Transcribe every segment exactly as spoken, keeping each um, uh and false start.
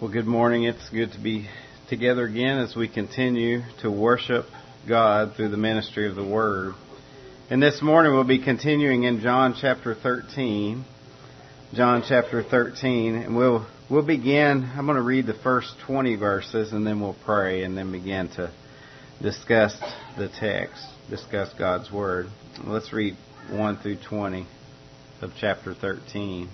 Well, good morning. It's good to be together again as we continue to worship God through the ministry of the Word. And this morning we'll be continuing in John chapter thirteen. John chapter thirteen, and we'll we'll begin. I'm going to read the first twenty verses, and then we'll pray, and then begin to discuss the text, discuss God's Word. Let's read one through twenty of chapter thirteen.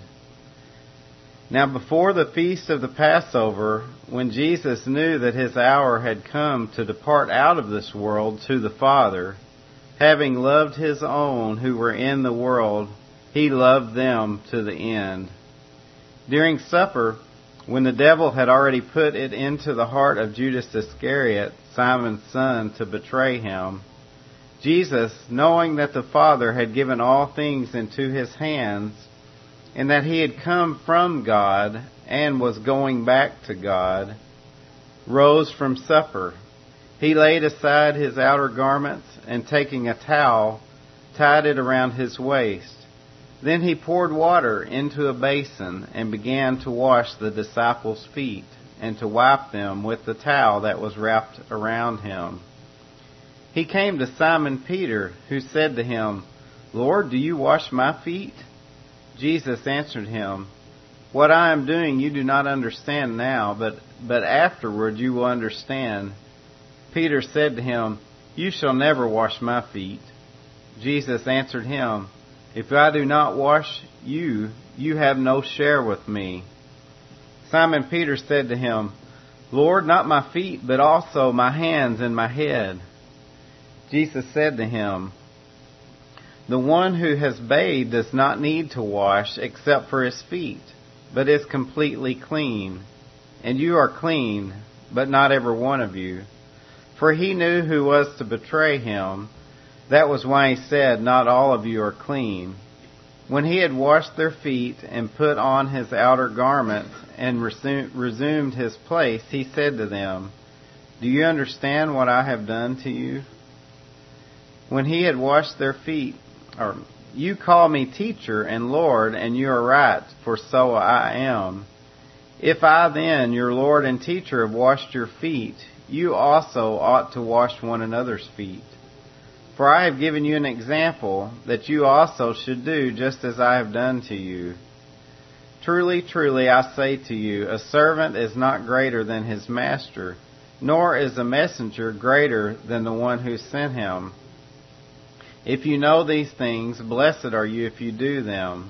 Now before the feast of the Passover, when Jesus knew that his hour had come to depart out of this world to the Father, having loved his own who were in the world, he loved them to the end. During supper, when the devil had already put it into the heart of Judas Iscariot, Simon's son, to betray him, Jesus, knowing that the Father had given all things into his hands, and that he had come from God and was going back to God, rose from supper. He laid aside his outer garments, and taking a towel, tied it around his waist. Then he poured water into a basin and began to wash the disciples' feet and to wipe them with the towel that was wrapped around him. He came to Simon Peter, who said to him, "Lord, do you wash my feet?" Jesus answered him, "What I am doing you do not understand now, but, but afterward you will understand." Peter said to him, "You shall never wash my feet." Jesus answered him, "If I do not wash you, you have no share with me." Simon Peter said to him, "Lord, not my feet, but also my hands and my head." Jesus said to him, "The one who has bathed does not need to wash except for his feet, but is completely clean. And you are clean, but not every one of you." For he knew who was to betray him. That was why he said, "Not all of you are clean." When he had washed their feet and put on his outer garment and resumed his place, he said to them, "Do you understand what I have done to you?" When he had washed their feet, or "You call me teacher and Lord, and you are right, for so I am. If I then, your Lord and teacher, have washed your feet, you also ought to wash one another's feet. For I have given you an example, that you also should do just as I have done to you. Truly, truly, I say to you, a servant is not greater than his master, nor is a messenger greater than the one who sent him. If you know these things, blessed are you if you do them.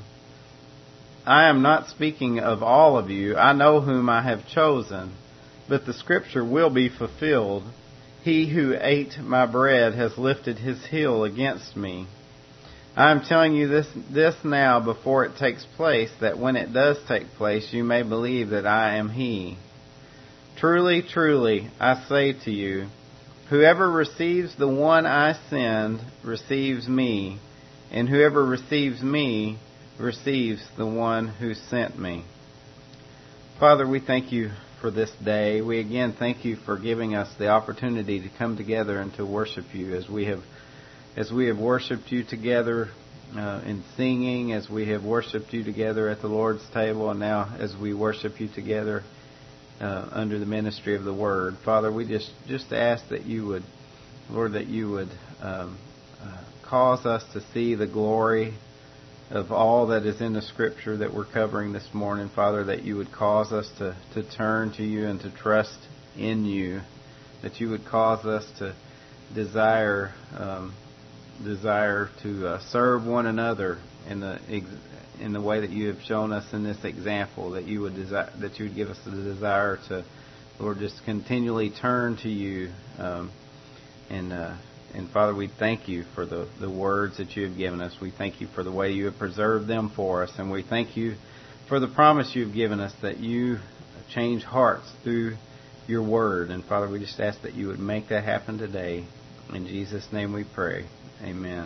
I am not speaking of all of you. I know whom I have chosen. But the scripture will be fulfilled. He who ate my bread has lifted his heel against me. I am telling you this, this now before it takes place, that when it does take place, you may believe that I am he. Truly, truly, I say to you, whoever receives the one I send receives me, and whoever receives me receives the one who sent me." Father, we thank you for this day. We again thank you for giving us the opportunity to come together and to worship you as we have as we have worshipped you together uh, in singing, as we have worshipped you together at the Lord's table, and now as we worship you together Uh, under the ministry of the Word. Father, we just, just ask that you would, Lord, that you would um, uh, cause us to see the glory of all that is in the Scripture that we're covering this morning. Father, that you would cause us to, to turn to you and to trust in you. That you would cause us to desire um, desire to uh, serve one another in the in the way that you have shown us in this example, that you would desire, that you would give us the desire to, Lord, just continually turn to you. Um, and uh, and Father, we thank you for the, the words that you have given us. We thank you for the way you have preserved them for us. And we thank you for the promise you have given us that you change hearts through your word. And Father, we just ask that you would make that happen today. In Jesus' name we pray. Amen.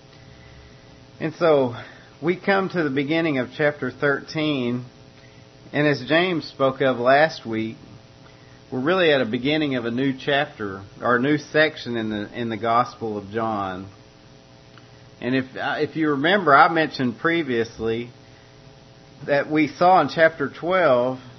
And so we come to the beginning of chapter thirteen, and as James spoke of last week, we're really at a beginning of a new chapter, or a new section in the in the Gospel of John. And if if you remember, I mentioned previously that we saw in chapter twelve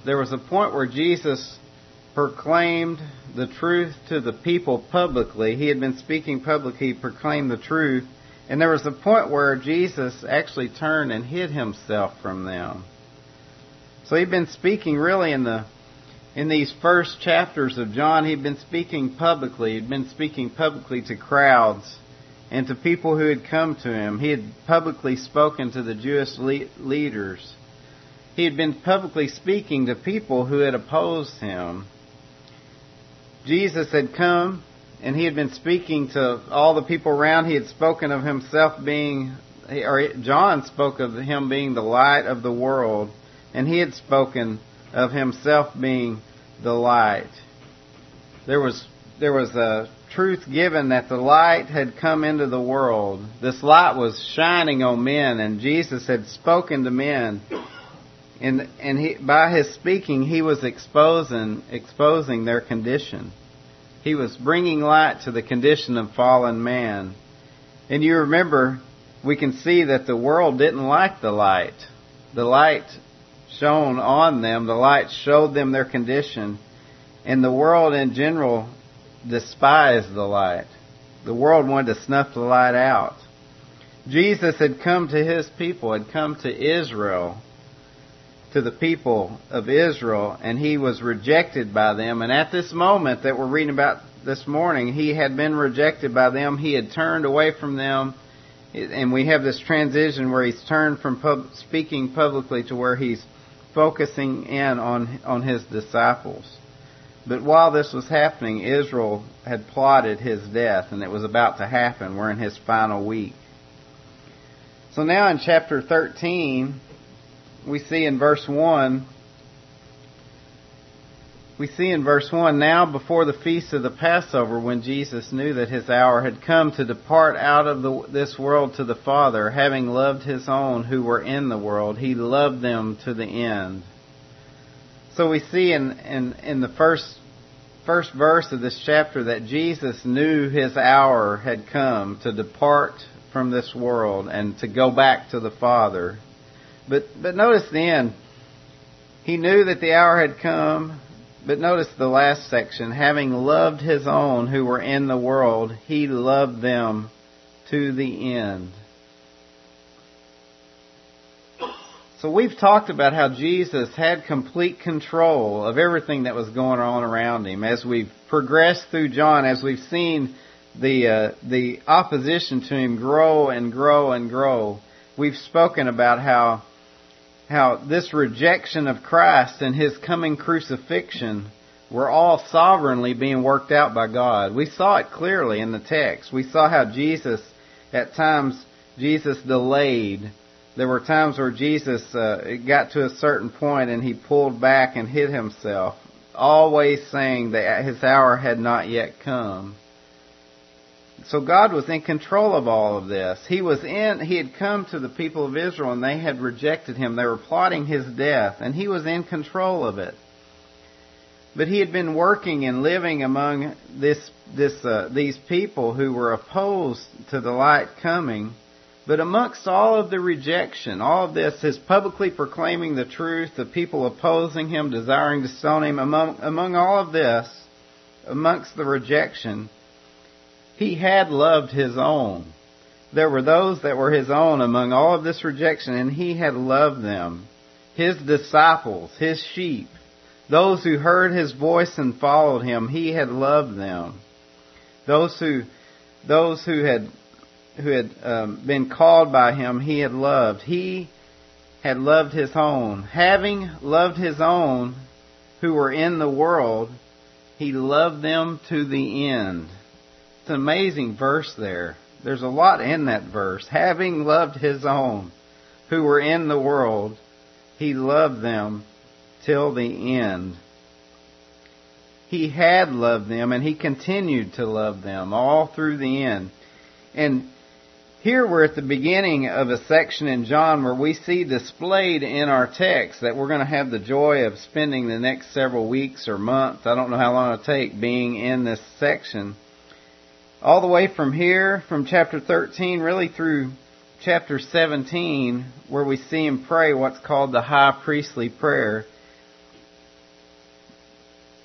there was a point where Jesus proclaimed the truth to the people publicly. He had been speaking publicly, he proclaimed the truth. And there was a point where Jesus actually turned and hid himself from them. So he'd been speaking really in the in these first chapters of John, he'd been speaking publicly. He'd been speaking publicly to crowds and to people who had come to him. He had publicly spoken to the Jewish le- leaders. He had been publicly speaking to people who had opposed him. Jesus had come and he had been speaking to all the people around. He had spoken of himself being, or John spoke of him being the light of the world. And he had spoken of himself being the light. There was there was a truth given that the light had come into the world. This light was shining on men, and Jesus had spoken to men. And and he, by his speaking, he was exposing exposing their condition. He was bringing light to the condition of fallen man. And you remember, we can see that the world didn't like the light. The light shone on them. The light showed them their condition. And the world in general despised the light. The world wanted to snuff the light out. Jesus had come to his people, had come to Israel, to the people of Israel, and he was rejected by them. And at this moment that we're reading about this morning, he had been rejected by them. He had turned away from them. And we have this transition where he's turned from pub- speaking publicly to where he's focusing in on on his disciples. But while this was happening, Israel had plotted his death, and it was about to happen. We're in his final week. So now in chapter thirteen, we see in verse one, we see in verse one, now before the feast of the Passover, when Jesus knew that his hour had come to depart out of the, this world to the Father, having loved his own who were in the world, he loved them to the end. So we see in, in, in the first first verse of this chapter that Jesus knew his hour had come to depart from this world and to go back to the Father. But but notice then, he knew that the hour had come. But notice the last section, having loved his own who were in the world, he loved them to the end. So we've talked about how Jesus had complete control of everything that was going on around him. As we've progressed through John, as we've seen the uh, the opposition to him grow and grow and grow, we've spoken about how how this rejection of Christ and his coming crucifixion were all sovereignly being worked out by God. We saw it clearly in the text. We saw how Jesus, at times, Jesus delayed. There were times where Jesus uh, got to a certain point and he pulled back and hid himself, always saying that his hour had not yet come. So God was in control of all of this. He was in, he had come to the people of Israel and they had rejected him. They were plotting his death and he was in control of it. But he had been working and living among this, this, uh, these people who were opposed to the light coming. But amongst all of the rejection, all of this, his publicly proclaiming the truth, the people opposing him, desiring to stone him, among, among all of this, amongst the rejection, he had loved his own. There were those that were his own among all of this rejection, and he had loved them. His disciples, his sheep, those who heard his voice and followed him, he had loved them. Those who, those who had, who had um, been called by him, he had loved. He had loved his own. Having loved his own who were in the world, he loved them to the end. It's an amazing verse there. There's a lot in that verse. Having loved his own who were in the world, he loved them till the end. He had loved them and he continued to love them all through the end. And here we're at the beginning of a section in John where we see displayed in our text that we're going to have the joy of spending the next several weeks or months, I don't know how long it'll take, being in this section. All the way from here, from chapter thirteen, really through chapter seventeen, where we see him pray what's called the high priestly prayer.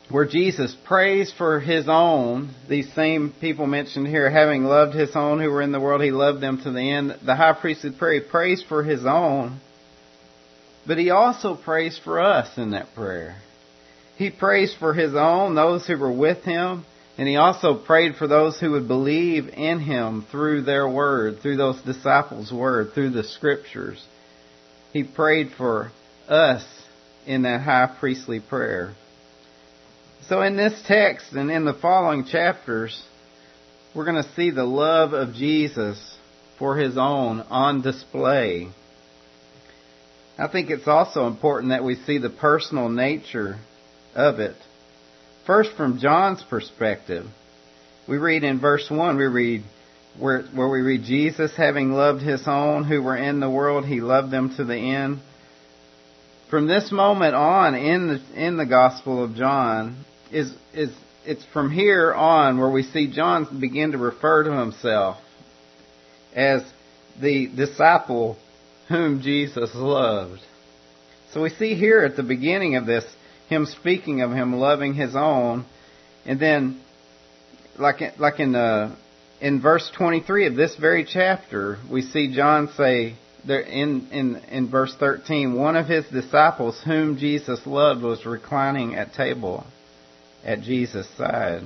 where Jesus prays for His own, these same people mentioned here, having loved His own who were in the world, He loved them to the end. The high priestly prayer, He prays for His own, but He also prays for us in that prayer. He prays for His own, those who were with Him, and He also prayed for those who would believe in Him through their word, through those disciples' word, through the Scriptures. He prayed for us in that high priestly prayer. So in this text and in the following chapters, we're going to see the love of Jesus for His own on display. I think it's also important that we see the personal nature of it. First, from John's perspective, we read in verse one, we read where, where we read, Jesus, having loved His own who were in the world, He loved them to the end. From this moment on in the in the Gospel of John, is is it's from here on where we see John begin to refer to himself as the disciple whom Jesus loved. So we see here at the beginning of this, him speaking of Him loving His own, and then like like in uh, in verse twenty-three of this very chapter, we see John say there in in in verse thirteen, one of His disciples whom Jesus loved was reclining at table at Jesus' side.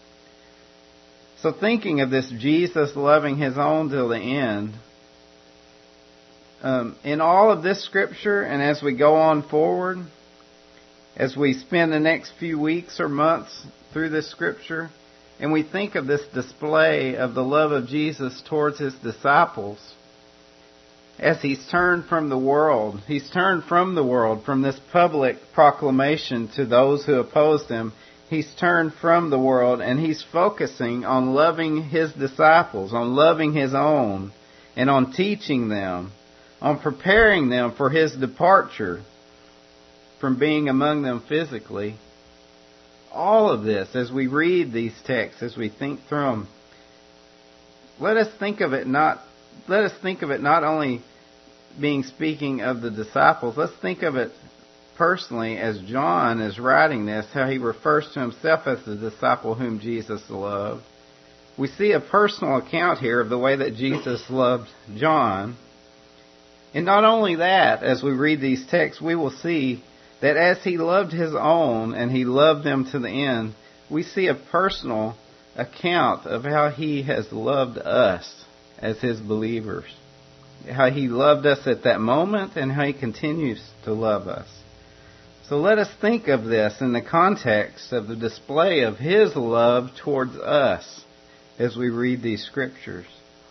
So thinking of this Jesus loving His own till the end, um, in all of this Scripture, and as we go on forward, as we spend the next few weeks or months through this Scripture, and we think of this display of the love of Jesus towards His disciples, as He's turned from the world, He's turned from the world, from this public proclamation to those who opposed Him, He's turned from the world and He's focusing on loving His disciples, on loving His own, and on teaching them, on preparing them for His departure from being among them physically. All of this, as we read these texts, as we think through them, let us think of it not, let us think of it not only being speaking of the disciples, let's think of it personally as John is writing this, how he refers to himself as the disciple whom Jesus loved. We see a personal account here of the way that Jesus loved John. And not only that, as we read these texts, we will see that as He loved His own and He loved them to the end, we see a personal account of how He has loved us as His believers. How He loved us at that moment and how He continues to love us. So let us think of this in the context of the display of His love towards us as we read these Scriptures.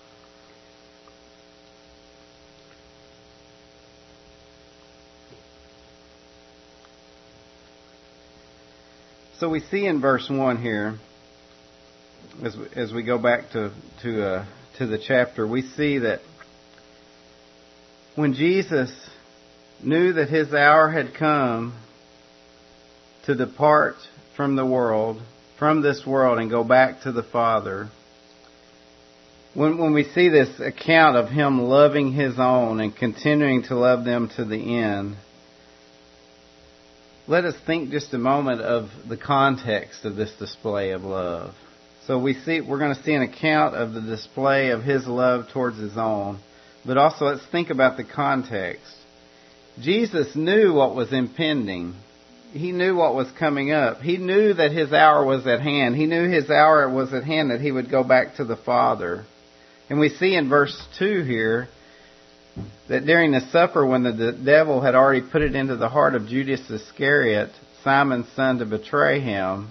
So we see in verse one here, as we, as we go back to to uh, to the chapter, we see that when Jesus knew that His hour had come to depart from the world, from this world, and go back to the Father, when when we see this account of Him loving His own and continuing to love them to the end, let us think just a moment of the context of this display of love. So we see, we're going to see an account of the display of His love towards His own, but also let's think about the context. Jesus knew what was impending. He knew what was coming up. He knew that His hour was at hand. He knew His hour was at hand, that He would go back to the Father. And we see in verse two here that during the supper, when the devil had already put it into the heart of Judas Iscariot, Simon's son, to betray Him,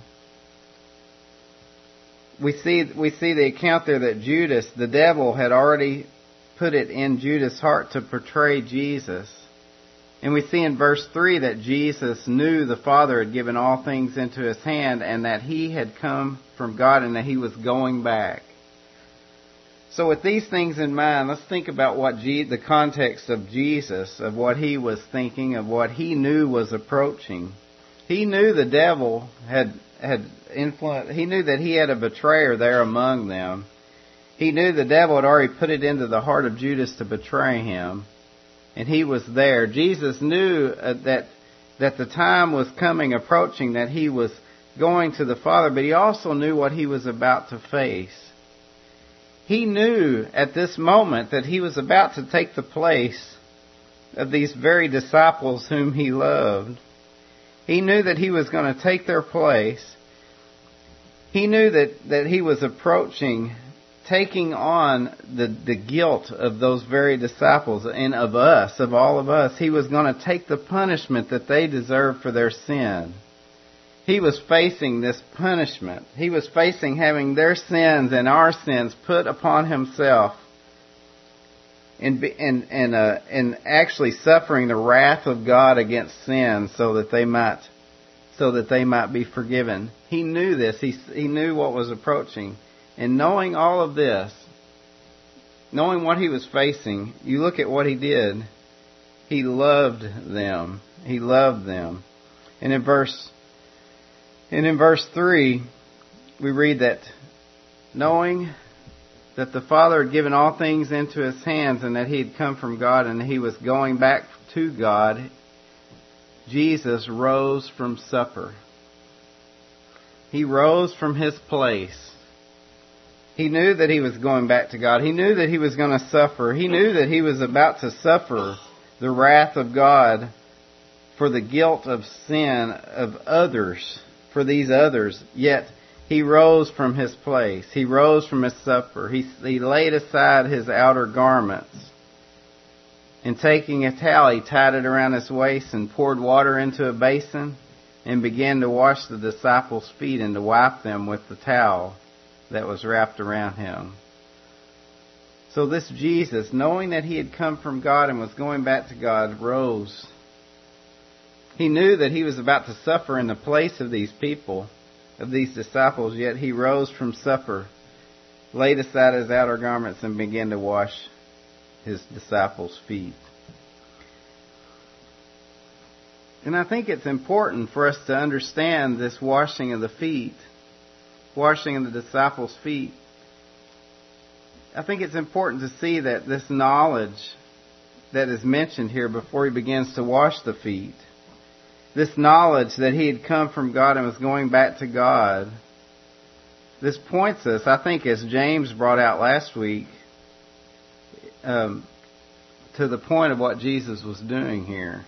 we see we see the account there that Judas, the devil, had already put it in Judas' heart to betray Jesus. And we see in verse three that Jesus knew the Father had given all things into His hand and that He had come from God and that He was going back. So with these things in mind, let's think about what Je- the context of Jesus, of what He was thinking, of what He knew was approaching. He knew the devil had had influenced. He knew that he had a betrayer there among them. He knew the devil had already put it into the heart of Judas to betray Him, and he was there. Jesus knew uh, that that the time was coming, approaching, that He was going to the Father, but he also knew what he was about to face. He knew at this moment that he was about to take the place of these very disciples whom he loved. He knew that he was going to take their place. He knew that, that he was approaching, taking on the, the guilt of those very disciples and of us, of all of us. He was going to take the punishment that they deserved for their sin. He was facing this punishment. He was facing having their sins and our sins put upon himself, and and and uh, and actually suffering the wrath of God against sin, so that they might so that they might be forgiven. He knew this. He he knew what was approaching, and knowing all of this, knowing what he was facing, you look at what he did. He loved them. He loved them, and in verse. And in verse three, we read that knowing that the Father had given all things into his hands and that he had come from God and he was going back to God, Jesus rose from supper. He rose from his place. He knew that he was going back to God. He knew that he was going to suffer. He knew that he was about to suffer the wrath of God for the guilt of sin of others. For these others, yet he rose from his place. He rose from his supper. He, he laid aside his outer garments. And taking a towel, he tied it around his waist and poured water into a basin and began to wash the disciples' feet and to wipe them with the towel that was wrapped around him. So this Jesus, knowing that he had come from God and was going back to God, rose. He knew that he was about to suffer in the place of these people, of these disciples, yet he rose from supper, laid aside his outer garments, and began to wash his disciples' feet. And I think it's important for us to understand this washing of the feet, washing of the disciples' feet. I think it's important to see that this knowledge that is mentioned here before he begins to wash the feet, this knowledge that he had come from God and was going back to God, this points us, I think, as James brought out last week, um, to the point of what Jesus was doing here.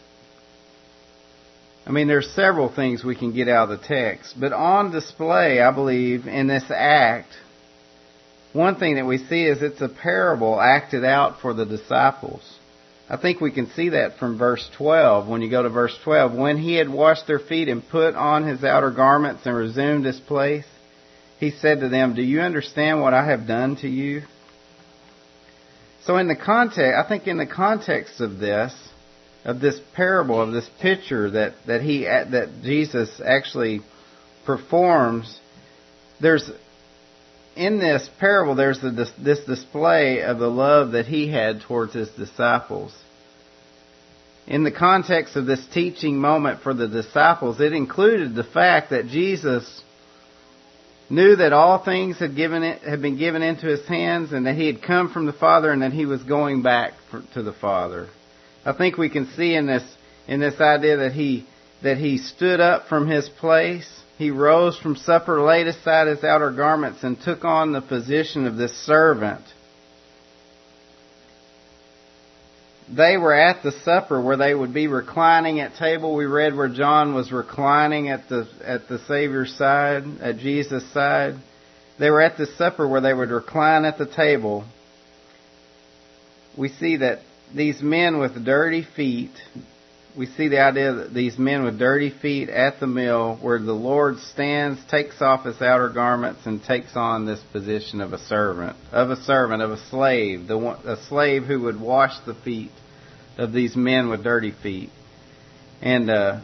I mean, there's several things we can get out of the text, but on display, I believe, in this act, one thing that we see is it's a parable acted out for the disciples. I think we can see that from verse twelve. When you go to verse twelve, when he had washed their feet and put on his outer garments and resumed his place, he said to them, "Do you understand what I have done to you?" So in the context, I think in the context of this, of this parable, of this picture that, that he that Jesus actually performs, there's in this parable there's a, this display of the love that he had towards his disciples. In the context of this teaching moment for the disciples, it included the fact that Jesus knew that all things had given it, had been given into his hands, and that he had come from the Father, and that he was going back for, to the Father. I think we can see in this in this idea that he that he stood up from his place. He rose from supper, laid aside his outer garments, and took on the position of this servant. They were at the supper where they would be reclining at table. We read where John was reclining at the at the Savior's side, at Jesus' side. They were at the supper where they would recline at the table. We see that these men with dirty feet, we see the idea that these men with dirty feet at the meal, where the Lord stands, takes off his outer garments, and takes on this position of a servant, of a servant, of a slave, the one, a slave who would wash the feet of these men with dirty feet. And uh,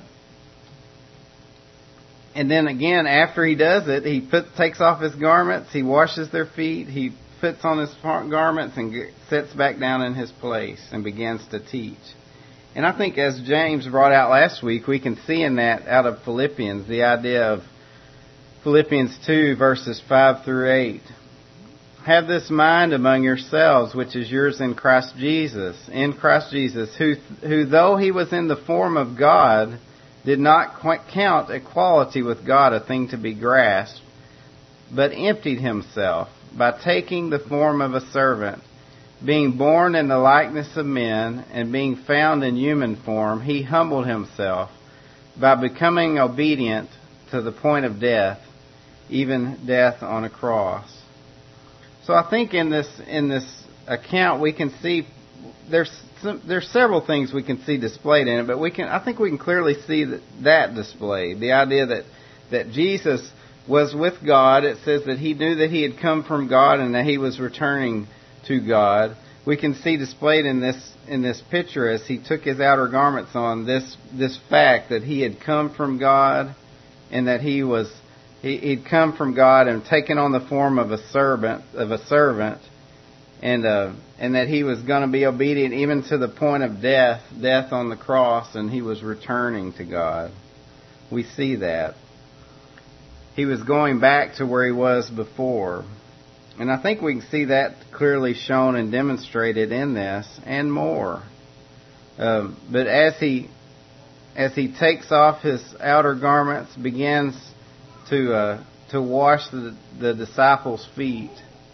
and then again, after he does it, he put, takes off his garments, he washes their feet, he puts on his garments and sits back down in his place and begins to teach. And I think as James brought out last week, we can see in that out of Philippians, the idea of Philippians two, verses five through eight. Have this mind among yourselves, which is yours in Christ Jesus, in Christ Jesus, who, who though he was in the form of God, did not count equality with God a thing to be grasped, but emptied himself by taking the form of a servant. Being born in the likeness of men and being found in human form, he humbled himself by becoming obedient to the point of death, even death on a cross. So I think in this in this account we can see there's some, there's several things we can see displayed in it, but we can I think we can clearly see that, that displayed. The idea that that Jesus was with God. It says that he knew that he had come from God and that he was returning to God. We can see displayed in this in this picture as he took his outer garments on this this fact that he had come from God and that he was he, he'd come from God and taken on the form of a servant of a servant and uh, and that he was going to be obedient even to the point of death, death on the cross, and he was returning to God. We see that. He was going back to where he was before. And I think we can see that clearly shown and demonstrated in this and more. Um, but as he as he takes off his outer garments, begins to uh, to wash the, the disciples' feet,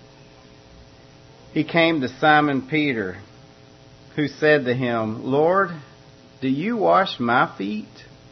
he came to Simon Peter, who said to him, "Lord, do you wash my feet?"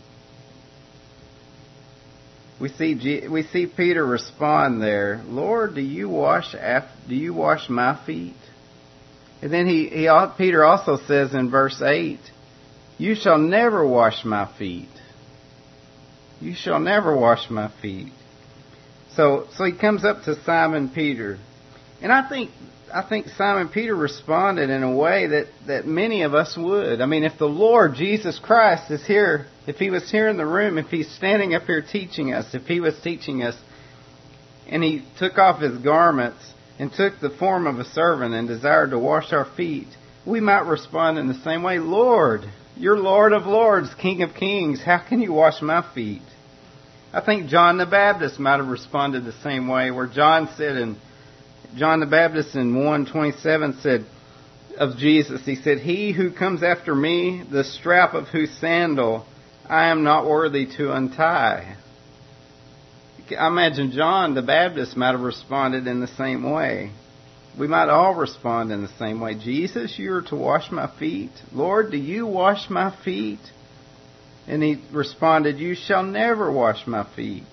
We see we see Peter respond there, "Lord, do you wash do you wash my feet?" And then he, he Peter also says in verse eight, "You shall never wash my feet. You shall never wash my feet." So so he comes up to Simon Peter, and I think I think Simon Peter responded in a way that, that many of us would. I mean, if the Lord Jesus Christ is here, if he was here in the room, if he's standing up here teaching us, if he was teaching us, and he took off his garments and took the form of a servant and desired to wash our feet, we might respond in the same way, "Lord, you're Lord of Lords, King of Kings. How can you wash my feet?" I think John the Baptist might have responded the same way, where John said in John the Baptist in one twenty-seven said of Jesus, he said, "He who comes after me, the strap of whose sandal I am not worthy to untie." I imagine John the Baptist might have responded in the same way. We might all respond in the same way. "Jesus, you are to wash my feet. Lord, do you wash my feet?" And he responded, "You shall never wash my feet."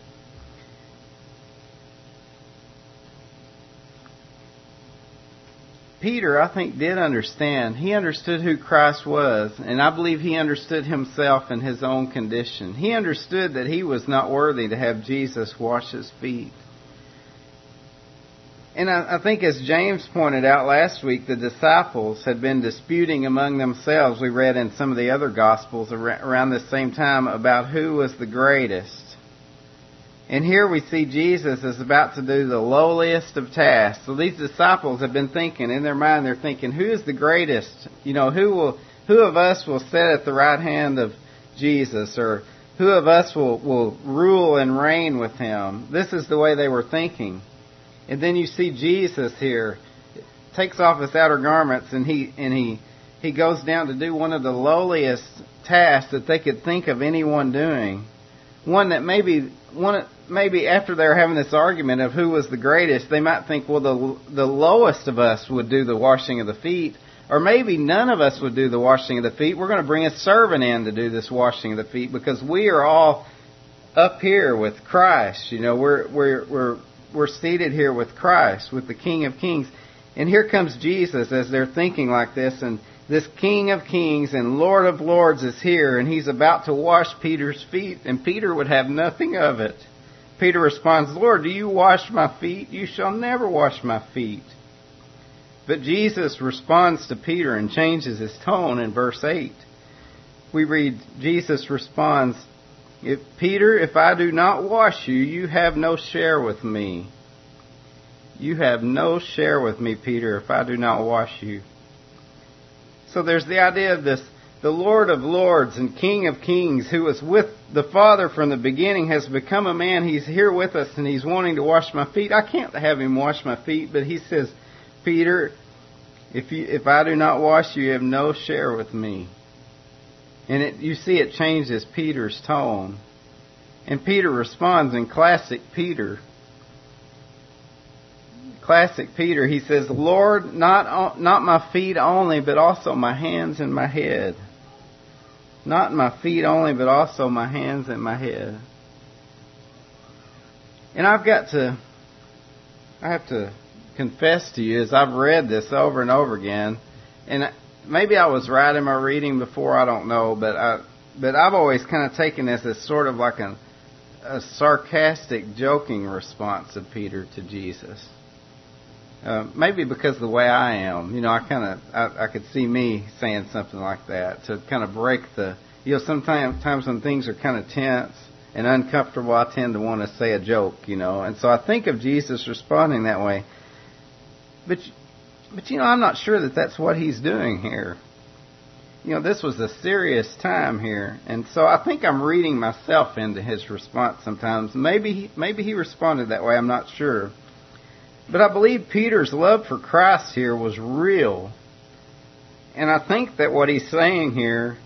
Peter, I think, did understand. He understood who Christ was, and I believe he understood himself and his own condition. He understood that he was not worthy to have Jesus wash his feet. And I, I think, as James pointed out last week, the disciples had been disputing among themselves. We read in some of the other Gospels around this same time about who was the greatest. And here we see Jesus is about to do the lowliest of tasks. So these disciples have been thinking, in their mind, they're thinking, who is the greatest? You know, who will, who of us will sit at the right hand of Jesus? Or who of us will, will rule and reign with him? This is the way they were thinking. And then you see Jesus here, takes off his outer garments, and he, and he, he goes down to do one of the lowliest tasks that they could think of anyone doing. One that maybe one maybe after they're having this argument of who was the greatest, they might think, well, the the lowest of us would do the washing of the feet, or maybe none of us would do the washing of the feet. We're going to bring a servant in to do this washing of the feet because we are all up here with Christ. You know, we're we're we're we're seated here with Christ, with the King of Kings, and here comes Jesus as they're thinking like this, and this King of Kings and Lord of Lords is here, and he's about to wash Peter's feet, and Peter would have nothing of it. Peter responds, "Lord, do you wash my feet? You shall never wash my feet." But Jesus responds to Peter and changes his tone in verse eight. We read, Jesus responds, "If Peter, if I do not wash you, you have no share with me. You have no share with me, Peter, if I do not wash you." So there's the idea of this, the Lord of Lords and King of Kings, who was with the Father from the beginning, has become a man. He's here with us, and he's wanting to wash my feet. I can't have him wash my feet, but he says, "Peter, if you, if I do not wash you, you have no share with me." And it, you see it changes Peter's tone. And Peter responds in classic Peter. Classic Peter, he says, Lord, not, not my feet only, but also my hands and my head. Not my feet only, but also my hands and my head. And I've got to, I have to confess to you, as I've read this over and over again, and maybe I was right in my reading before, I don't know, but I, but I've always kind of taken this as sort of like a, a sarcastic, joking response of Peter to Jesus. Uh, maybe because of the way I am, you know, I kind of, I, I could see me saying something like that to kind of break the, you know, sometimes times when things are kind of tense and uncomfortable, I tend to want to say a joke, you know, and so I think of Jesus responding that way. But, but you know, I'm not sure that that's what he's doing here. You know, this was a serious time here, and so I think I'm reading myself into his response sometimes. Maybe, he, maybe he responded that way, I'm not sure. But I believe Peter's love for Christ here was real. And I think that what he's saying here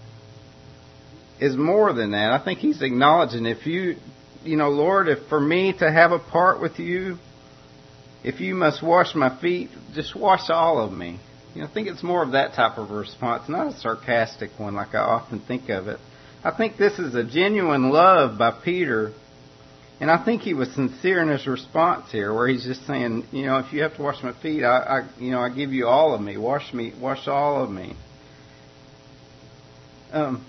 is more than that. I think he's acknowledging if you, you know, Lord, if for me to have a part with you, if you must wash my feet, just wash all of me. You know, I think it's more of that type of response, not a sarcastic one like I often think of it. I think this is a genuine love by Peter. And I think he was sincere in his response here, where he's just saying, you know, if you have to wash my feet, I, I you know, I give you all of me. Wash me, wash all of me. Um,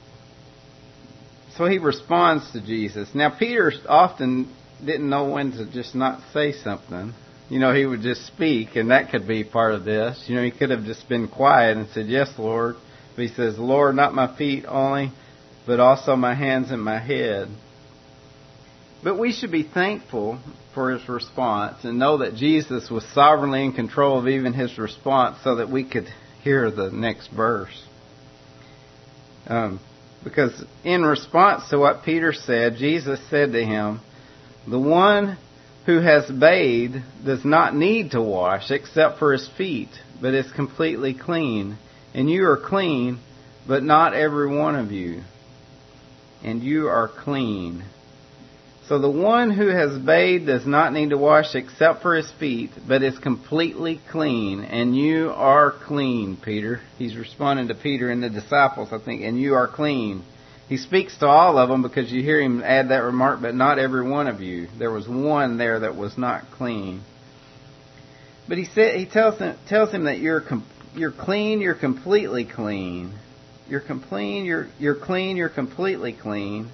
so he responds to Jesus. Now, Peter often didn't know when to just not say something. You know, he would just speak, and that could be part of this. You know, he could have just been quiet and said, yes, Lord. But he says, Lord, not my feet only, but also my hands and my head. But we should be thankful for his response and know that Jesus was sovereignly in control of even his response so that we could hear the next verse. Um, because in response to what Peter said, Jesus said to him, the one who has bathed does not need to wash except for his feet, but is completely clean. And you are clean, but not every one of you. And you are clean. So the one who has bathed does not need to wash except for his feet, but is completely clean. And you are clean, Peter. He's responding to Peter and the disciples, I think, and you are clean. He speaks to all of them because you hear him add that remark, but not every one of you. There was one there that was not clean. But he said, he tells him, tells him that you're com- you're clean, you're completely clean. You're clean, you're you're clean, you're completely clean.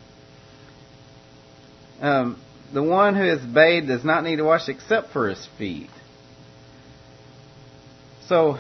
Um, the one who is bathed does not need to wash except for his feet. So,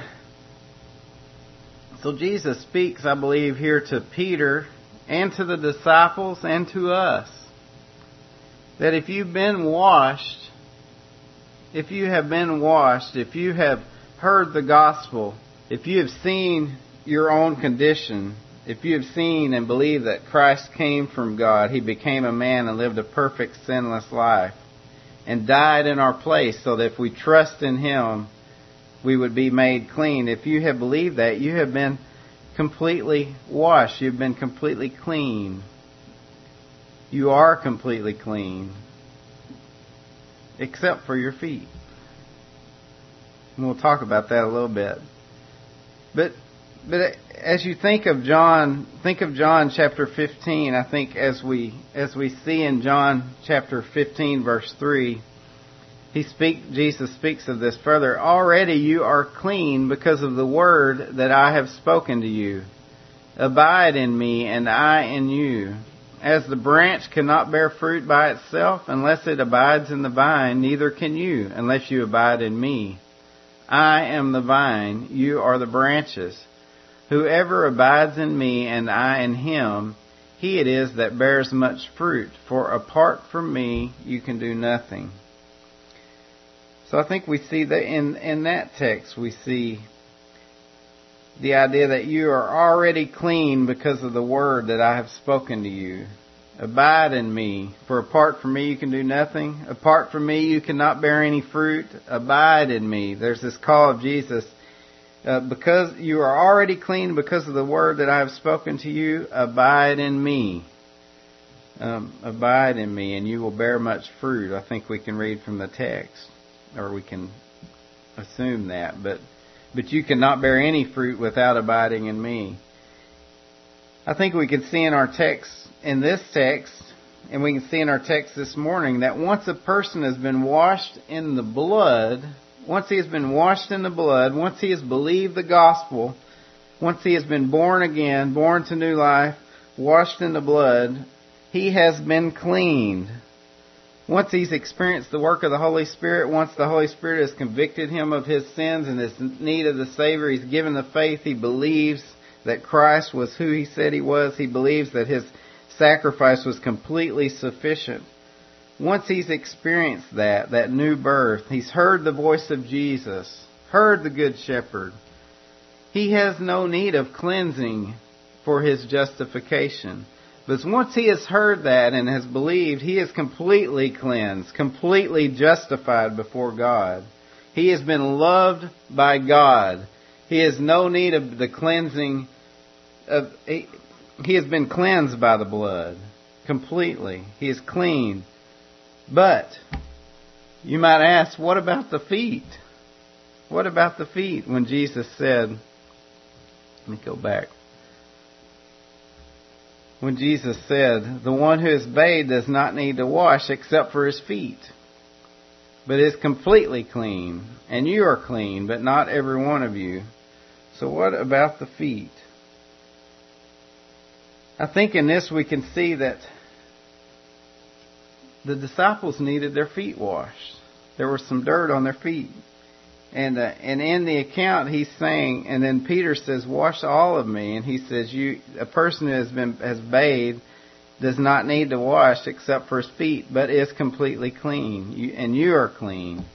so Jesus speaks, I believe, here to Peter and to the disciples and to us. That if you've been washed, if you have been washed, if you have heard the gospel, if you have seen your own condition, if you have seen and believed that Christ came from God, He became a man and lived a perfect sinless life and died in our place so that if we trust in Him, we would be made clean. If you have believed that, you have been completely washed. You've been completely clean. You are completely clean, except for your feet. And we'll talk about that a little bit. But but as you think of John, think of John chapter fifteen. I think as we as we see in John chapter fifteen, verse three, he speak Jesus speaks of this further. Already you are clean because of the word that I have spoken to you. Abide in me, and I in you. As the branch cannot bear fruit by itself unless it abides in the vine, neither can you unless you abide in me. I am the vine, you are the branches. Whoever abides in me and I in him, he it is that bears much fruit. For apart from me, you can do nothing. So I think we see that in, in that text, we see the idea that you are already clean because of the word that I have spoken to you. Abide in me, for apart from me you can do nothing. Apart from me you cannot bear any fruit. Abide in me. There's this call of Jesus Uh, because you are already clean because of the word that I have spoken to you, abide in me. Um, abide in me, and you will bear much fruit. I think we can read from the text, or we can assume that. But but you cannot bear any fruit without abiding in me. I think we can see in our text, in this text, and we can see in our text this morning, that once a person has been washed in the blood, once he has been washed in the blood, once he has believed the gospel, once he has been born again, born to new life, washed in the blood, he has been cleaned. Once he's experienced the work of the Holy Spirit, once the Holy Spirit has convicted him of his sins and his need of the Savior, he's given the faith, he believes that Christ was who he said he was, he believes that his sacrifice was completely sufficient. Once he's experienced that, that new birth, he's heard the voice of Jesus, heard the Good Shepherd, he has no need of cleansing for his justification. But once he has heard that and has believed, he is completely cleansed, completely justified before God. He has been loved by God. He has no need of the cleansing of... He, he has been cleansed by the blood completely. He is clean. But you might ask, what about the feet? What about the feet? When Jesus said, let me go back. When Jesus said, the one who is bathed does not need to wash except for his feet, but is completely clean. And you are clean, but not every one of you. So what about the feet? I think in this we can see that the disciples needed their feet washed. There was some dirt on their feet. And uh, and in the account he's saying, and then Peter says, wash all of me. And he says, you a person who has been has bathed does not need to wash except for his feet, but is completely clean. You, and you are clean.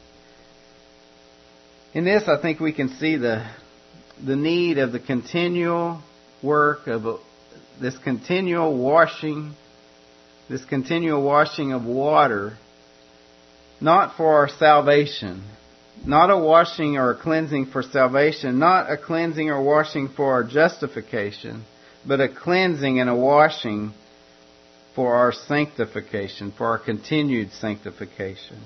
In this, I think we can see the the need of the continual work of a, this continual washing, this continual washing of water, not for our salvation. Not a washing or a cleansing for salvation, not a cleansing or washing for our justification, but a cleansing and a washing for our sanctification, for our continued sanctification.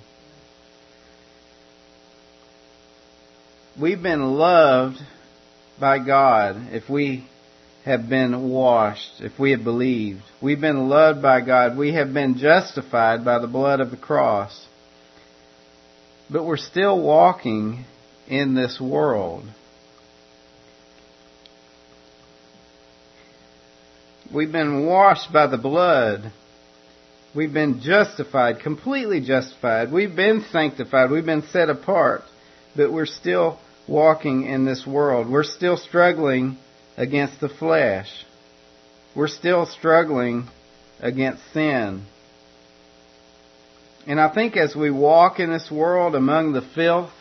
We've been loved by God if we have been washed, if we have believed. We've been loved by God. We have been justified by the blood of the cross. But we're still walking in this world. We've been washed by the blood. We've been justified, completely justified. We've been sanctified. We've been set apart. But we're still walking in this world. We're still struggling against the flesh. We're still struggling against sin. And I think as we walk in this world among the filth,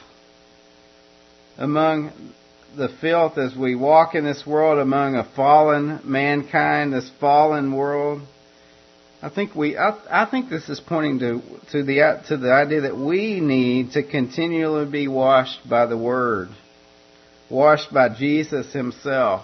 among the filth, as we walk in this world among a fallen mankind, this fallen world, I think we, I, I think this is pointing to to the to the idea that we need to continually be washed by the Word, washed by Jesus Himself.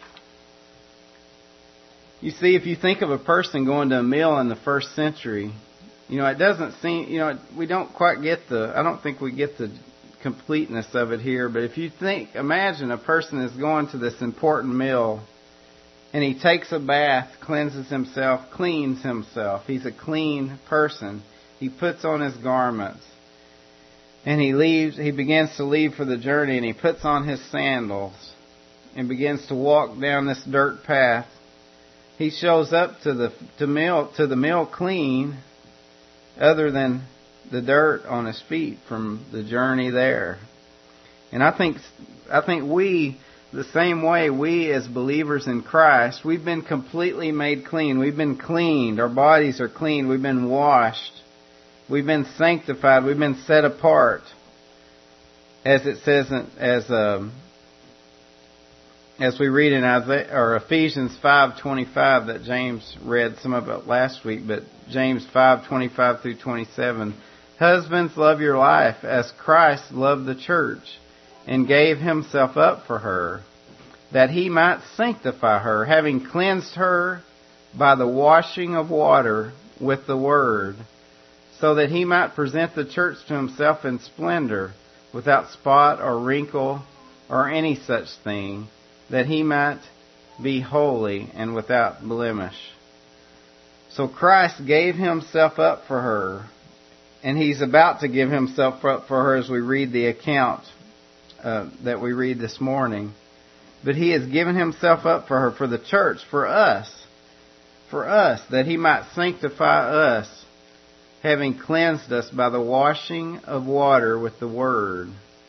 You see, if you think of a person going to a mill in the first century, you know, it doesn't seem, you know, we don't quite get the, I don't think we get the completeness of it here, but if you think, imagine a person is going to this important mill and he takes a bath, cleanses himself, cleans himself. He's a clean person. He puts on his garments and he leaves, he begins to leave for the journey, and he puts on his sandals and begins to walk down this dirt path. He shows up to the to mill to the mill clean, other than the dirt on his feet from the journey there. And I think I think we, the same way, we as believers in Christ, we've been completely made clean. We've been cleaned. Our bodies are clean. We've been washed. We've been sanctified. We've been set apart. As it says, in, as um, as we read in Isaiah, or Ephesians five twenty-five that James read some of it last week, but James five twenty-five through twenty-seven. Husbands, love your life as Christ loved the church and gave himself up for her, that he might sanctify her, having cleansed her by the washing of water with the word, so that he might present the church to himself in splendor, without spot or wrinkle or any such thing, that he might be holy and without blemish. So Christ gave himself up for her, and he's about to give himself up for her as we read the account uh, that we read this morning. But he has given himself up for her, for the church, for us, for us, that he might sanctify us, having cleansed us by the washing of water with the word.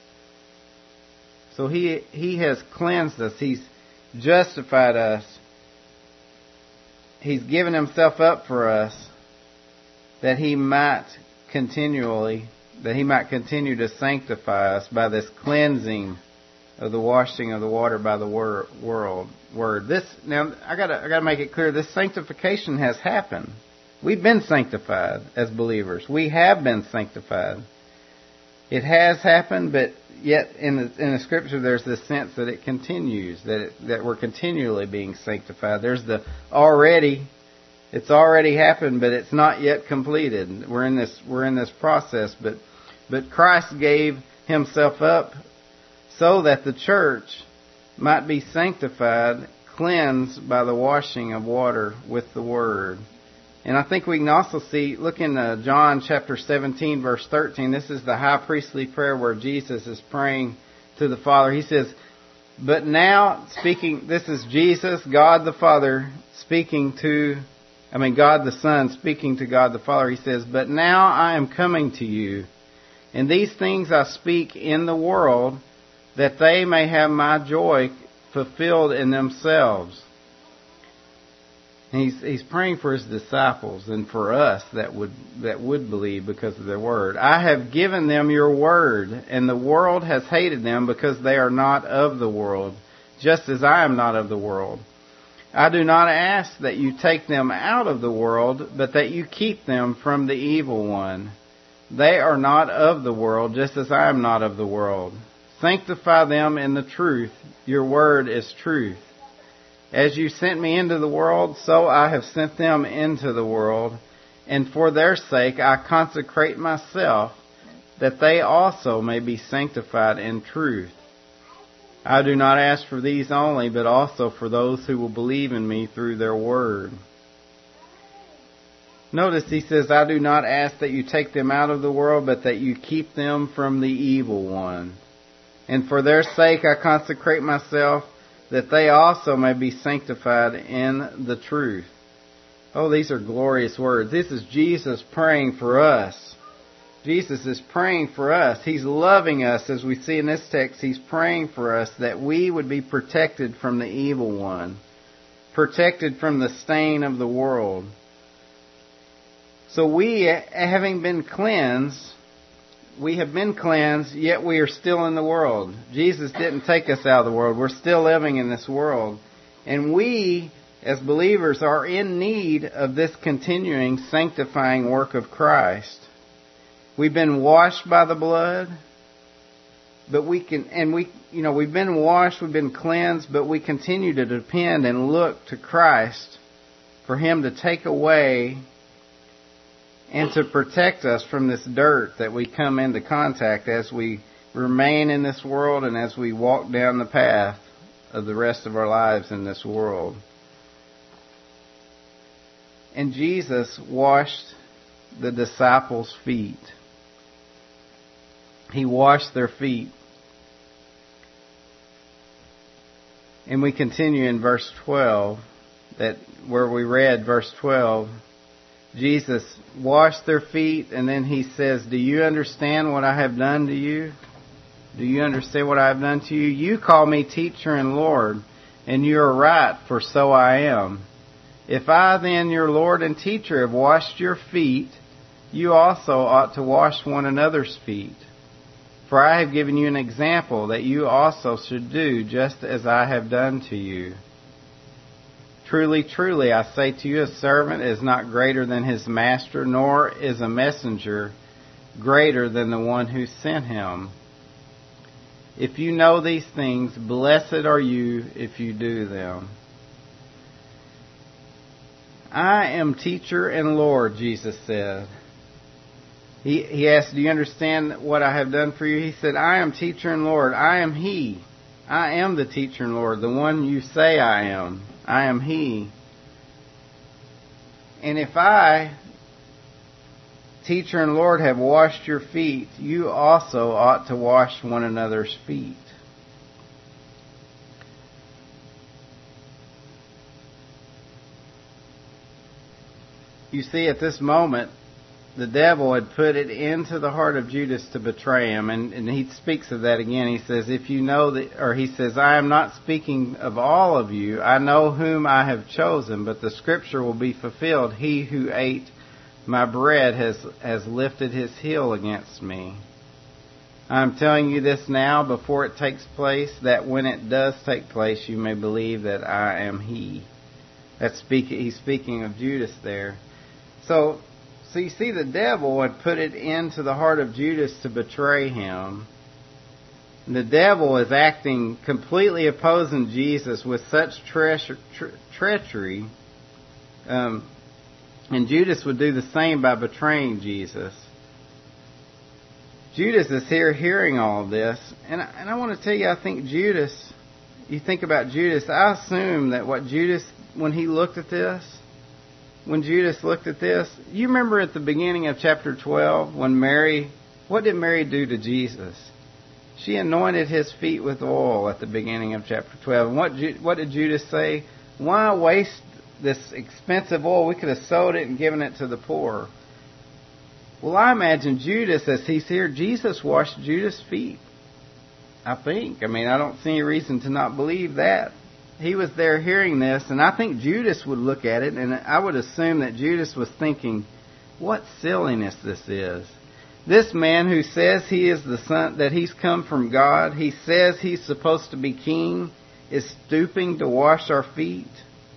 So he he has cleansed us. He's justified us. He's given himself up for us, that he might continually, that he might continue to sanctify us by this cleansing of the washing of the water by the word. World, word. This now I gotta I gotta make it clear. This sanctification has happened. We've been sanctified as believers. We have been sanctified. It has happened, but yet in the, in the Scripture there's this sense that it continues, that it, that we're continually being sanctified. There's the already, it's already happened, but it's not yet completed. We're in this we're in this process, but but Christ gave himself up so that the church might be sanctified, cleansed by the washing of water with the word. And I think we can also see, look in uh, John chapter seventeen, verse thirteen. This is the high priestly prayer where Jesus is praying to the Father. He says, but now, speaking, this is Jesus, God the Father, speaking to, I mean, God the Son, speaking to God the Father. He says, but now I am coming to you, and these things I speak in the world, that they may have my joy fulfilled in themselves. He's he's praying for his disciples and for us that would that would believe because of their word. I have given them your word, and the world has hated them because they are not of the world, just as I am not of the world. I do not ask that you take them out of the world, but that you keep them from the evil one. They are not of the world, just as I am not of the world. Sanctify them in the truth. Your word is truth. As you sent me into the world, so I have sent them into the world. And for their sake I consecrate myself, that they also may be sanctified in truth. I do not ask for these only, but also for those who will believe in me through their word. Notice he says, I do not ask that you take them out of the world, but that you keep them from the evil one. And for their sake I consecrate myself, that they also may be sanctified in the truth. Oh, these are glorious words. This is Jesus praying for us. Jesus is praying for us. He's loving us, as we see in this text. He's praying for us that we would be protected from the evil one, protected from the stain of the world. So we, having been cleansed, we have been cleansed, yet we are still in the world. Jesus didn't take us out of the world. We're still living in this world. And we, as believers, are in need of this continuing sanctifying work of Christ. We've been washed by the blood, but we can, and we, you know, we've been washed, we've been cleansed, but we continue to depend and look to Christ for Him to take away and to protect us from this dirt that we come into contact as we remain in this world and as we walk down the path of the rest of our lives in this world. And Jesus washed the disciples' feet. He washed their feet. And we continue in verse twelve, that where we read verse twelve, Jesus washed their feet, and then He says, do you understand what I have done to you? Do you understand what I have done to you? You call me teacher and Lord, and you are right, for so I am. If I then, your Lord and teacher, have washed your feet, you also ought to wash one another's feet. For I have given you an example that you also should do just as I have done to you. Truly, truly, I say to you, a servant is not greater than his master, nor is a messenger greater than the one who sent him. If you know these things, blessed are you if you do them. I am teacher and Lord, Jesus said. He, he asked, do you understand what I have done for you? He said, I am teacher and Lord. I am He. I am the teacher and Lord, the one you say I am. I am He. And if I, teacher and Lord, have washed your feet, you also ought to wash one another's feet. You see, at this moment, the devil had put it into the heart of Judas to betray him. And, and he speaks of that again. He says, if you know that, or he says, I am not speaking of all of you. I know whom I have chosen, but the scripture will be fulfilled. He who ate my bread has, has lifted his heel against me. I'm telling you this now before it takes place, that when it does take place, you may believe that I am He. That's speaking, he's speaking of Judas there. So, So you see, the devil had put it into the heart of Judas to betray him. The devil is acting completely opposing Jesus with such tre- tre- treachery. Um, and Judas would do the same by betraying Jesus. Judas is here hearing all of this. And I, and I want to tell you, I think Judas, you think about Judas, I assume that what Judas, when he looked at this, When Judas looked at this, you remember at the beginning of chapter twelve when Mary, what did Mary do to Jesus? She anointed his feet with oil at the beginning of chapter twelve. And what, what did Judas say? Why waste this expensive oil? We could have sold it and given it to the poor. Well, I imagine Judas, as he's here, Jesus washed Judas' feet. I think. I mean, I don't see any reason to not believe that. He was there hearing this, and I think Judas would look at it, and I would assume that Judas was thinking, what silliness this is. This man who says he is the son, that he's come from God, he says he's supposed to be king, is stooping to wash our feet.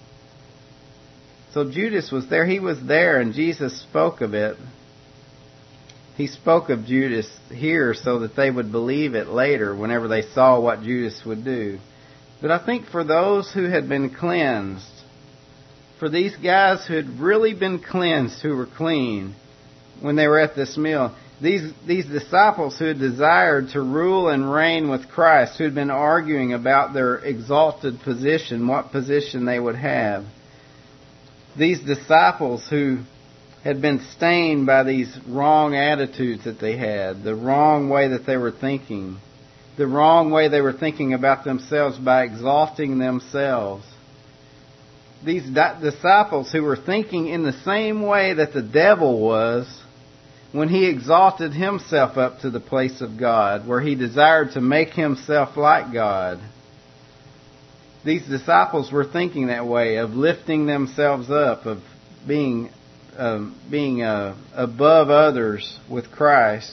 So Judas was there. He was there, and Jesus spoke of it. He spoke of Judas here so that they would believe it later whenever they saw what Judas would do. But I think for those who had been cleansed, for these guys who had really been cleansed, who were clean when they were at this meal, these these disciples who had desired to rule and reign with Christ, who had been arguing about their exalted position, what position they would have, these disciples who had been stained by these wrong attitudes that they had, the wrong way that they were thinking, the wrong way they were thinking about themselves by exalting themselves. These di- disciples who were thinking in the same way that the devil was when he exalted himself up to the place of God, where he desired to make himself like God. These disciples were thinking that way, of lifting themselves up, of being, uh, being uh, above others with Christ.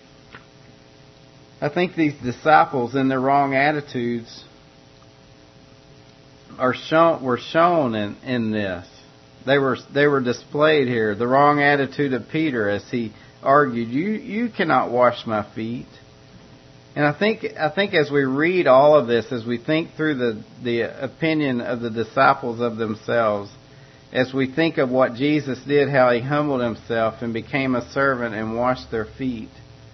I think these disciples in their wrong attitudes are shown, were shown in, in this. They were they were displayed here. The wrong attitude of Peter as he argued, "You you cannot wash my feet." And I think I think as we read all of this, as we think through the the opinion of the disciples of themselves, as we think of what Jesus did, how he humbled himself and became a servant and washed their feet,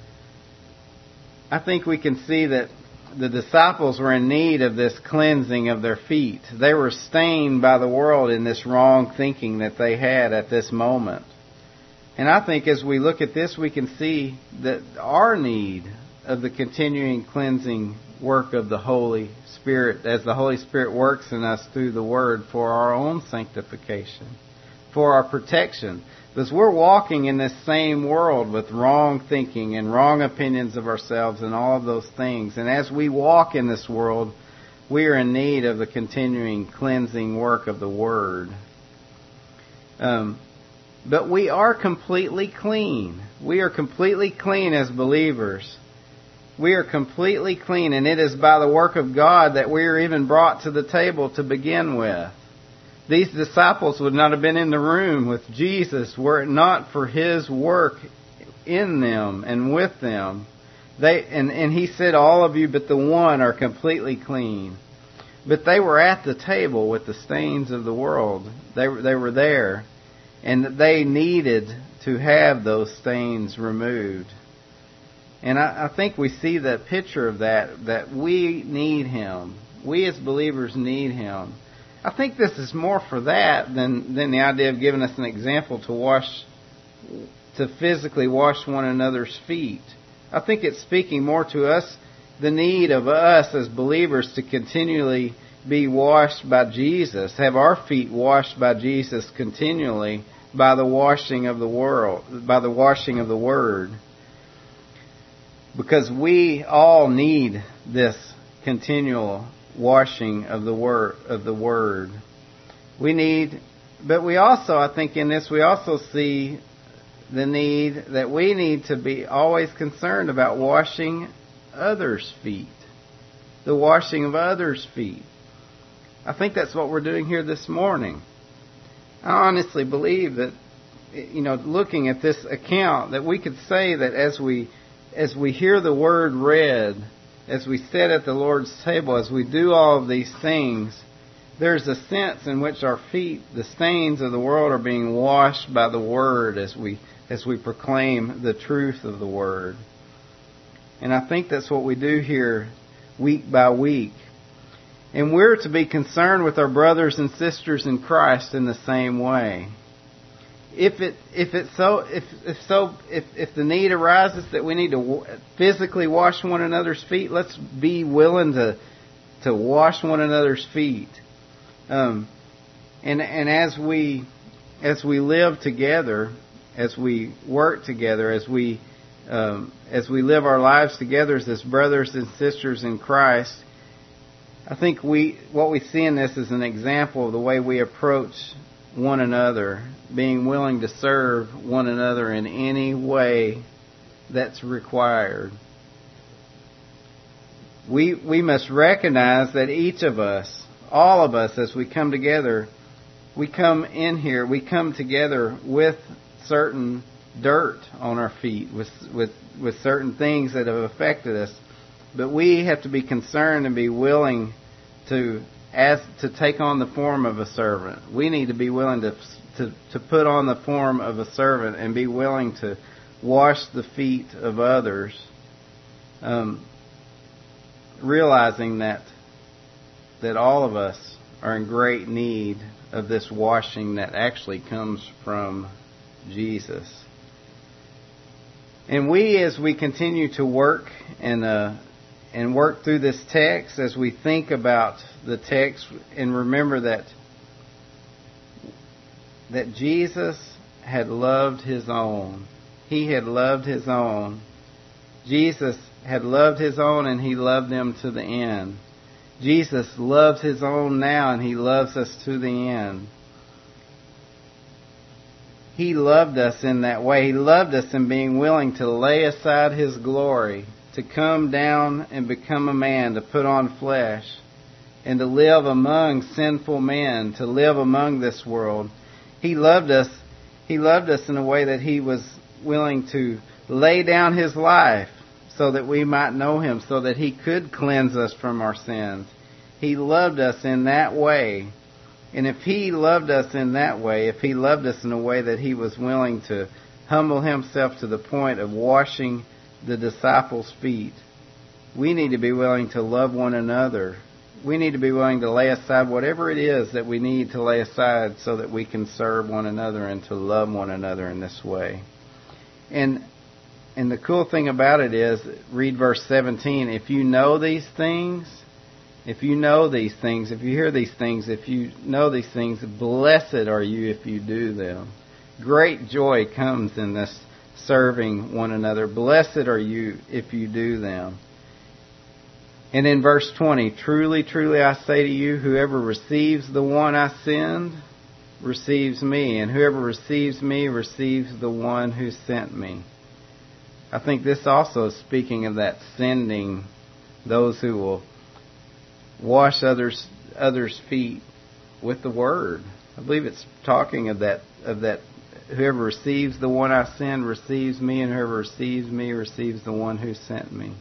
I think we can see that the disciples were in need of this cleansing of their feet. They were stained by the world in this wrong thinking that they had at this moment. And I think as we look at this, we can see that our need of the continuing cleansing work of the Holy Spirit, as the Holy Spirit works in us through the Word for our own sanctification, for our protection. Because we're walking in this same world with wrong thinking and wrong opinions of ourselves and all of those things. And as we walk in this world, we are in need of the continuing cleansing work of the Word. Um, but we are completely clean. We are completely clean as believers. We are completely clean, and it is by the work of God that we are even brought to the table to begin with. These disciples would not have been in the room with Jesus were it not for His work in them and with them. They and, and he said, all of you but the one are completely clean. But they were at the table with the stains of the world. They were, they were there. And they needed to have those stains removed. And I, I think we see that picture of that, that we need Him. We as believers need Him. I think this is more for that than, than the idea of giving us an example to wash, to physically wash one another's feet. I think it's speaking more to us, the need of us as believers to continually be washed by Jesus, have our feet washed by Jesus continually by the washing of the world, by the washing of the Word. Because we all need this continual washing of the word of the Word. We need, but we also, I think in this, we also see the need that we need to be always concerned about washing others' feet. The washing of others' feet. I think that's what we're doing here this morning. I honestly believe that, you know, looking at this account, that we could say that as we as we hear the Word read, as we sit at the Lord's table, as we do all of these things, there's a sense in which our feet, the stains of the world, are being washed by the Word as we as we proclaim the truth of the Word. And I think that's what we do here week by week. And we're to be concerned with our brothers and sisters in Christ in the same way. If it if it's so if if so if if the need arises that we need to physically wash one another's feet, let's be willing to to wash one another's feet. Um, and and as we as we live together, as we work together, as we um, as we live our lives together as brothers and sisters in Christ, I think we what we see in this is an example of the way we approach one another, being willing to serve one another in any way that's required. We we must recognize that each of us, all of us, as we come together, we come in here, we come together with certain dirt on our feet, with with with certain things that have affected us. But we have to be concerned and be willing to ask to take on the form of a servant. We need to be willing to to to put on the form of a servant and be willing to wash the feet of others, um, realizing that that all of us are in great need of this washing that actually comes from Jesus. And we, as we continue to work and uh, and work through this text, as we think about the text, and remember that that Jesus had loved His own. He had loved His own. Jesus had loved His own, and He loved them to the end. Jesus loves His own now, and He loves us to the end. He loved us in that way. He loved us in being willing to lay aside His glory, to come down and become a man, to put on flesh, and to live among sinful men, to live among this world. He loved us. He loved us in a way that He was willing to lay down His life so that we might know Him, so that He could cleanse us from our sins. He loved us in that way. And if He loved us in that way, if He loved us in a way that He was willing to humble Himself to the point of washing the disciples' feet, we need to be willing to love one another. We need to be willing to lay aside whatever it is that we need to lay aside so that we can serve one another and to love one another in this way. And and the cool thing about it is, read verse seventeen, if you know these things, If you know these things, if you hear these things, if you know these things, blessed are you if you do them. Great joy comes in this serving one another. Blessed are you if you do them. And in verse twenty, truly, truly I say to you, whoever receives the one I send receives me, and whoever receives me receives the one who sent me. I think this also is speaking of that sending, those who will wash others others' feet with the Word. I believe it's talking of that of that whoever receives the one I send receives me, and whoever receives me receives the one who sent me.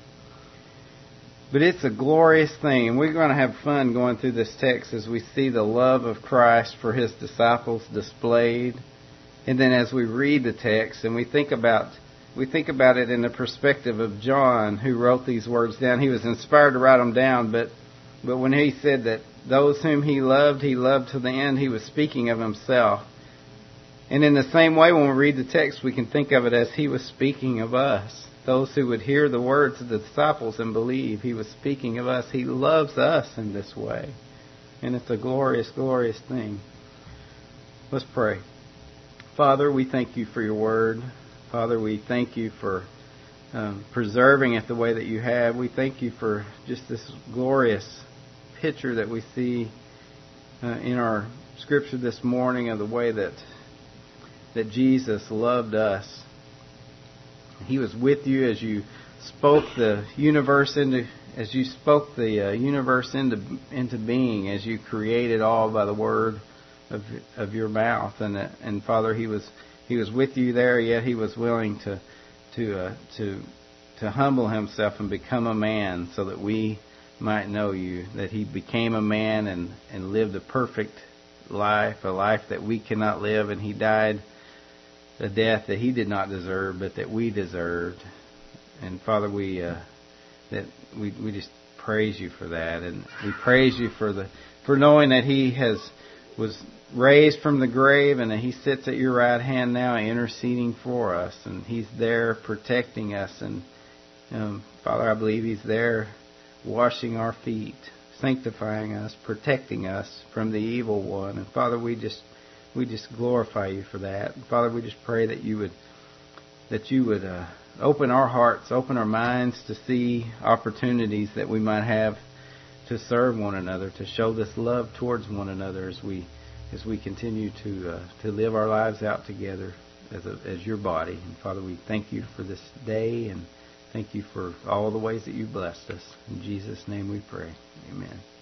But it's a glorious thing, and we're going to have fun going through this text as we see the love of Christ for His disciples displayed. And then as we read the text and we think about we think about it in the perspective of John, who wrote these words down. He was inspired to write them down, but but when he said that those whom He loved, He loved to the end, He was speaking of Himself. And in the same way, when we read the text, we can think of it as He was speaking of us. Those who would hear the words of the disciples and believe, He was speaking of us. He loves us in this way. And it's a glorious, glorious thing. Let's pray. Father, we thank You for Your word. Father, we thank You for um, preserving it the way that You have. We thank You for just this glorious picture that we see uh, in our scripture this morning of the way that that Jesus loved us. He was with You as You spoke the universe into, as You spoke the uh, universe into into being, as You created all by the word of of Your mouth. And uh, and Father, He was He was with You there, yet He was willing to to uh, to to humble Himself and become a man, so that we might know You. That He became a man and and lived a perfect life, a life that we cannot live, and He died a death that He did not deserve, but that we deserved. And Father, we uh, that we we just praise You for that, and we praise You for the for knowing that He has was raised from the grave, and that He sits at Your right hand now, interceding for us, and He's there protecting us. And um, Father, I believe He's there washing our feet, sanctifying us, protecting us from the evil one. And Father, we just We just glorify You for that. And Father, we just pray that You would that You would uh, open our hearts, open our minds to see opportunities that we might have to serve one another, to show this love towards one another as we as we continue to uh, to live our lives out together as a, as Your body. And Father, we thank You for this day, and thank You for all the ways that You blessed us. In Jesus' name we pray. Amen.